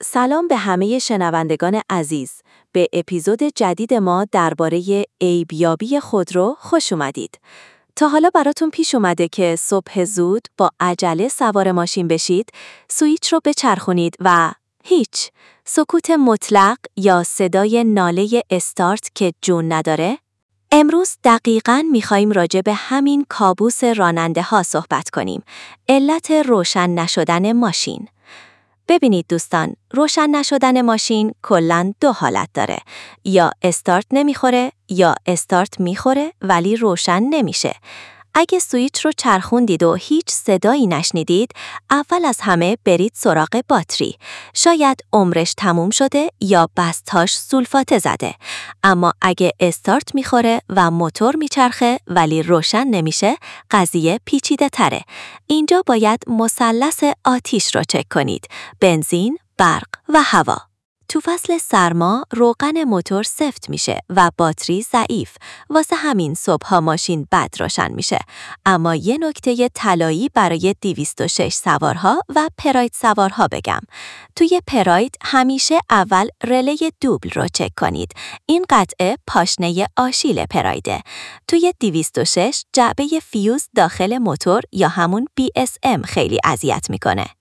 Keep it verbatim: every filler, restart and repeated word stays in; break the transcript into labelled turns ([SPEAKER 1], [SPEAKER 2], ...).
[SPEAKER 1] سلام به همه شنوندگان عزیز. به اپیزود جدید ما درباره عیبیابی خودرو خوش اومدید. تا حالا براتون پیش اومده که صبح زود با عجله سوار ماشین بشید، سویچ رو بچرخونید و هیچ، سکوت مطلق یا صدای ناله استارت که جون نداره؟ امروز دقیقاً می‌خوایم راجع به همین کابوس راننده ها صحبت کنیم، علت روشن نشدن ماشین. ببینید دوستان، روشن نشدن ماشین کلاً دو حالت داره. یا استارت نمیخوره یا استارت میخوره ولی روشن نمیشه. اگه سویچ رو چرخوندید و هیچ صدایی نشنیدید، اول از همه برید سراغ باتری. شاید عمرش تموم شده یا بستاش سولفاته زده. اما اگه استارت میخوره و موتور میچرخه ولی روشن نمیشه، قضیه پیچیده تره. اینجا باید مثلث آتیش رو چک کنید: بنزین، برق و هوا. تو فصل سرما روغن موتور سفت میشه و باتری ضعیف. واسه همین صبح‌ها ماشین بد روشن میشه. اما یه نکته طلایی برای دویست و شش سوارها و پراید سوارها بگم. توی پراید همیشه اول رله دوبل رو چک کنید. این قطعه پاشنه آشیل پرایده. توی دویست و شش جعبه فیوز داخل موتور یا همون بی اس ام خیلی اذیت میکنه.